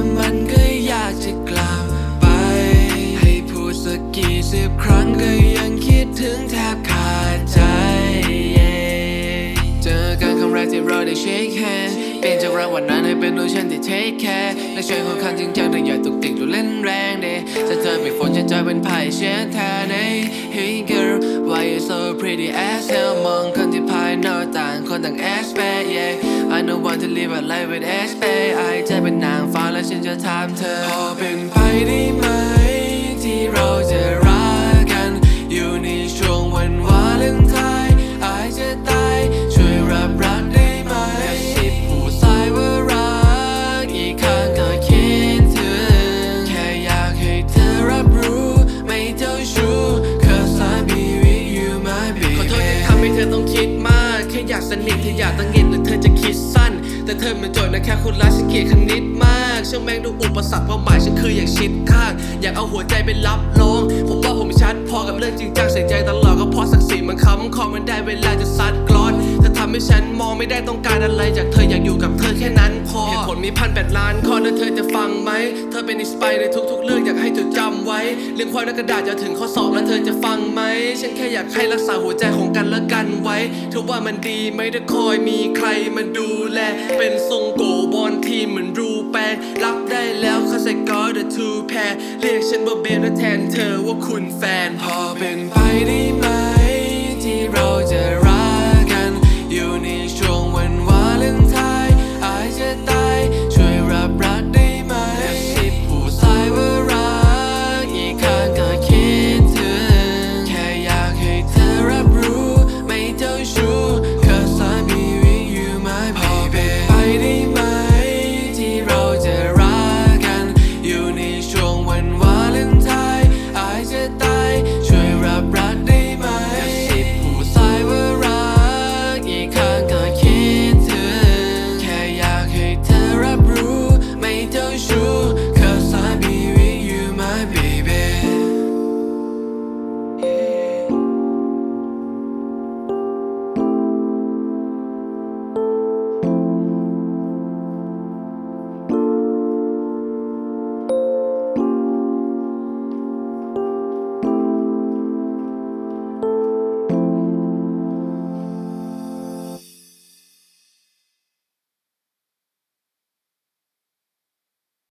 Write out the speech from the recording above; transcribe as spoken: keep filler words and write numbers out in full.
มันก็อยากจะกลับไปให้พูดสักกี่สิบครั้งก็ยังคิดถึงแทบขาดใจเจอกันครั้งแรกที่เราได้เช็คแฮนด์เปลี่ยนจากรักวันนั้นให้เป็นดูฉันที่เทคแคร์และช่วยค่อนข้างจริงจังแต่อย่าตุกติกดูเล่นแรงเดจะเธอไม่ฝนฉันจะเป็นไผ่เช็ดแทนใน Hey girl why you so pretty as hell มองคนที่ภายนอกต่างคนต่าง aspect yeah I don't want to live a life with aspect ไอจะเป็นนางฟ้าและฉันจะถามเธอพอเป็นไปได้ไหมที่เราจะรักกันอยู่ในช่วงวันวาเลนไทน์ไอจะตายช่วยรับรักได้ไหมกระซิบผู้ชายว่ารักอีกครั้งก็คิดถึงแค่อยากให้เธอรับรู้ไม่เจ้าชู้ Cause I be with you my baby ขอโทษที่ทำให้เธอต้องคิดมากแค่อยากสนิทเธออยากตั้งเงินหรือเธอจะคิดสั้นแต่เธอมันโจทย์นะแค่คุณรักฉันเกลียดคณิตมากช่างแม่งดูอุปสรรคเพราะหมายฉันคืออยากชิดข้างอยากเอาหัวใจไปรับรองผมว่าผมชัดพอกับเรื่องจริงจังใส่ใจตลอดก็เพราะศักดิ์ศรีมันค้ำคอมันได้เวลาจะซัดกรอนเธอทำให้ฉันมองไม่ได้ต้องการอะไรจากเธออยากอยู่กับเธอแค่นั้นพอเหตุผลมีพันแปดล้านข้อแล้วเธอจะฟังไหมเธอเป็นอินสไปร์ในทุกๆเรื่องอยากให้จดจำไว้เรื่องความในกระดาษจะถึงข้อสอบแล้วเธอจะฟังไหมฉันแค่อยากให้รักษาหัวใจของกันและกันไว้ถือว่ามันดีไม่ได้คอยมีใครมาดูแลเป็นทรงโกบอลทีมเหมือนรูแปงรับได้แล้วข้าใส่กอดเทูแพรเรียกฉันว่าเบนและแทนเธอว่าคุณแฟนพอเป็นไปได้ไหมที่เราจะ